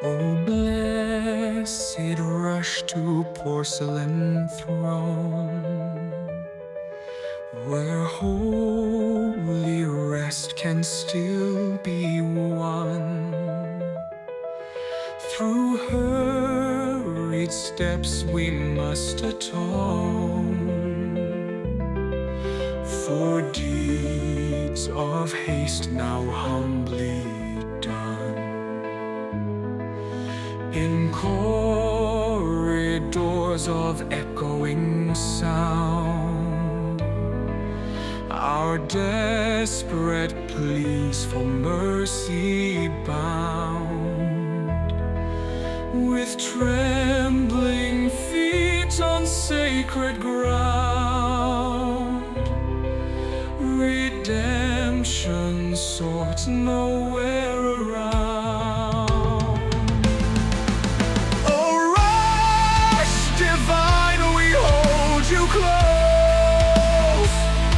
O blessed rush to porcelain throne, where holy rest can still be won. Through hurried steps we must atone for deeds of haste now humbly done. In corridors of echoing sound, our desperate pleas for mercy bound. With trembling feet on sacred ground, redemption sought nowhere around. Oh, rush divine, we hold you close.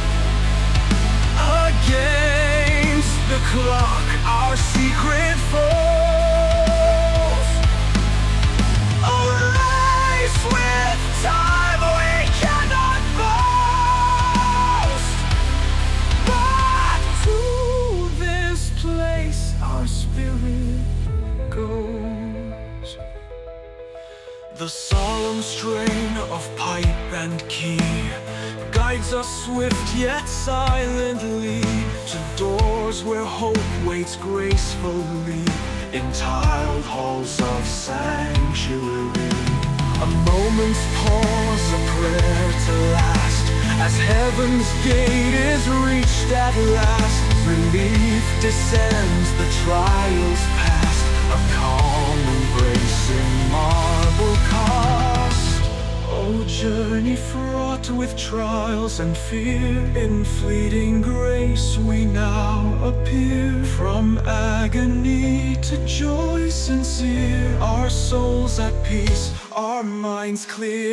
Against the clock, our secret foes. Oh, race with time we cannot boast, but to this place our spirit goes. The solemn strain of pipe and key guides us swift yet silently to doors where hope waits gracefully in tiled halls of sanctuary. A moment's pause, a prayer to last, as heaven's gate is reached at last. Relief descends, the trials past, a calm embrace in marble cast. Oh, journey fraught with trials and fear, in fleeting grace we now appear. From agony to joy sincere, our souls at peace, our minds clear.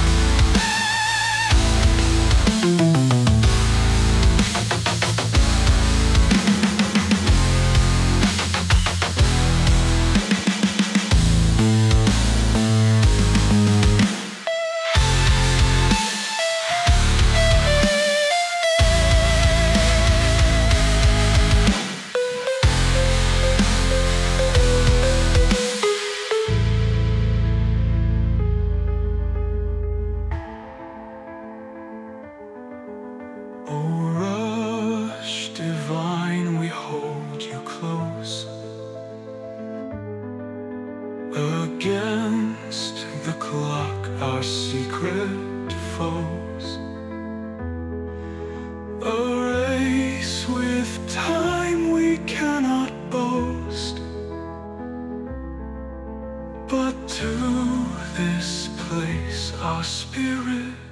Oh, rush divine, we hold you close. Against the clock, our secret foes. A race with time we cannot boast, but to this place our spirit